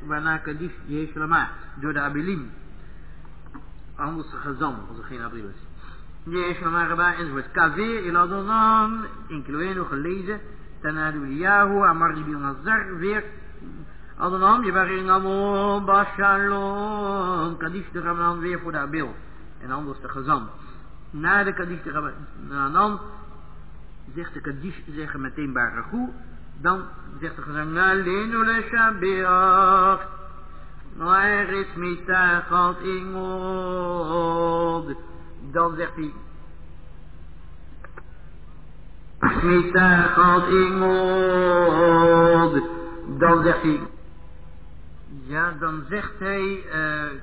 waarna Kadish Yeshlama door de Abilim, anders gezam, als er geen Abril is. Yeshlama Rabba enzovoort. Kaveer Iladonam, in Kiloeno gelezen, Tanadu Yahu, Amar Ibil Nazar, weer Adonam, je waren in Amon, Bashalom, Kadish de Ramadan weer voor de Abil, en anders de gezam. Na de Kadish de Ramadan zegt de Kadish, zeggen meteen Barachu, dan zegt de gezang, Nalenu le Shabeach, Noeris mitachat ingod. Dan zegt hij, mitachat ingod. Dan zegt hij, ja, dan zegt hij,